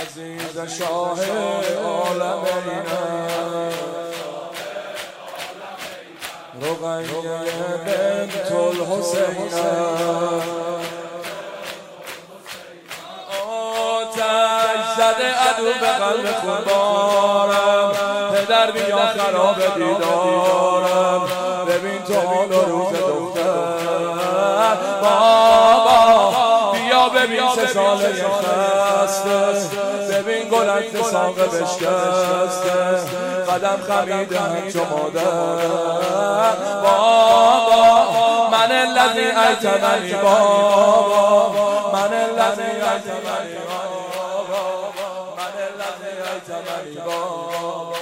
عزیز شاه عالمینم رقیه بنت الحسینم آتش زده عدو به قلب خونبارم پدر بیا خراب دیدارم ببین تو حال و روز دختر بابا بیا ببین 3 ساله خسته ببین گلک ساقه بشکسته قدم خمیده همچو مادر بابا من الذی ایتمنی بابا من الذی ایتمنی بابا من الذی ایتمنی بابا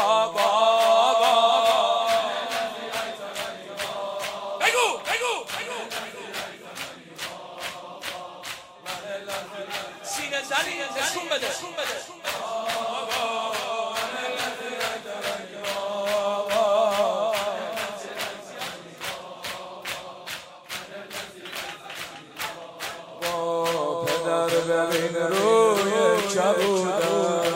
سینه زنی نشون بده پدر ببین روی کبودم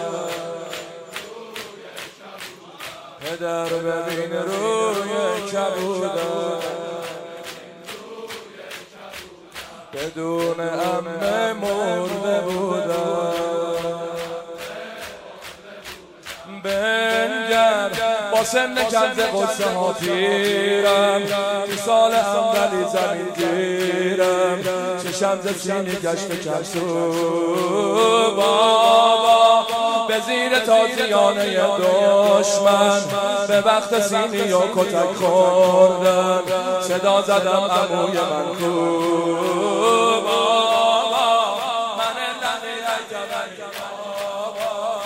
پدر ببین روی کبودم بدون عمه مرده بودم بنگر با سن کنز قصه ها پیرم سی سال اولی زمین گیرم چشم ز سینی گشت کسو بابا به زیر تازیانه دشمن به وقت سینی و کتک خوردن صدا زدم عموی من کو بابا من الذی ایتمنی بابا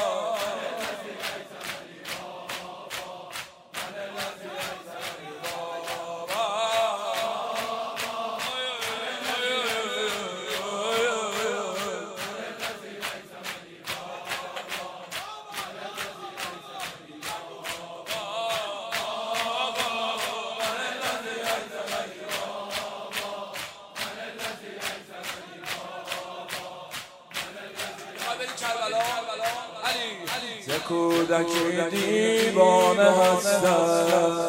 ز کودکی دیوانه هستم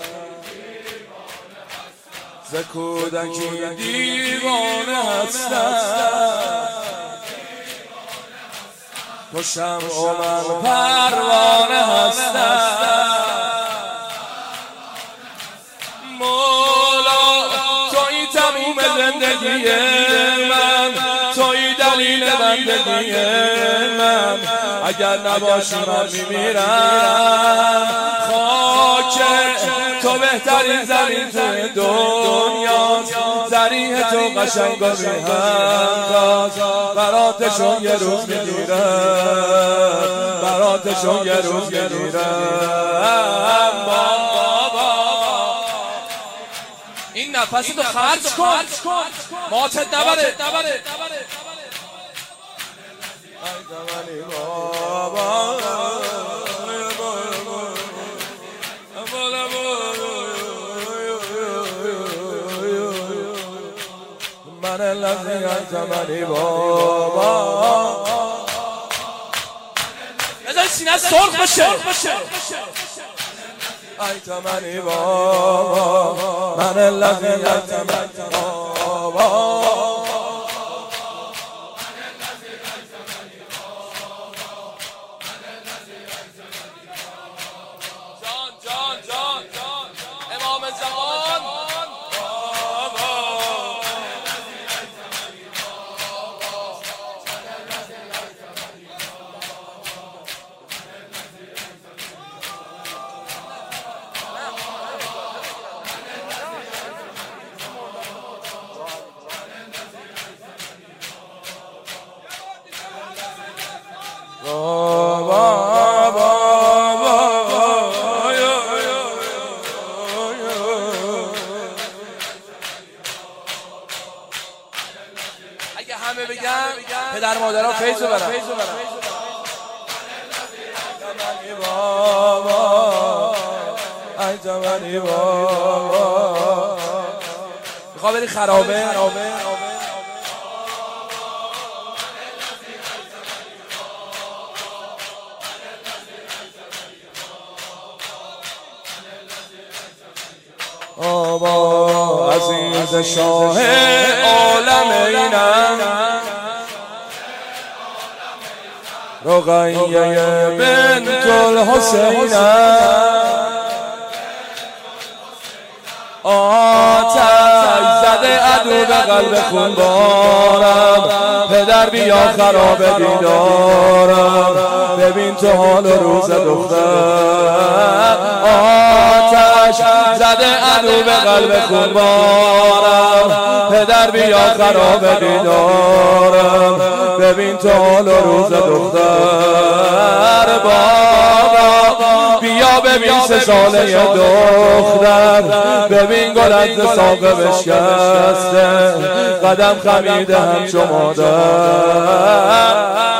ز کودکی دیوانه هستم تو شمع و من پروانه هستم مولا تویی تموم زندگی من تویی دلیل بندگی من اگر نباشی من میمیرم خاک تو بهترین زمین توی دنیاست ذریح تو قشنگ و میهم‌تاست براتشون یه روز میگیرم براتشون یه روز میگیرم بابا این نفسی تو خرج کن ماتت نبره ایتمنی بابا من الذی ایتمنی بابا بذار سینه سرخ بشه ایتمنی بابا من الذی ایتمنی بابا امام زمان اگه همه بگم پدر مادرها فیض رو برن ایتمنی بابا میخواه بری خرابه بابا عزیز شاه عالم اینم رقیه بنت الحسینم آتش زده عدو به قلب خونبارم پدر بیا خراب دیدارم ببین تو حال و روز دختر آتش زده عدو به قلب خونبارم پدر بیا خراب دیدارم ببین تو حال و روز دختر بابا بیا ببین 3 ساله دختر ببین گل از ساقه بشکسته قدم خمیده همچو مادر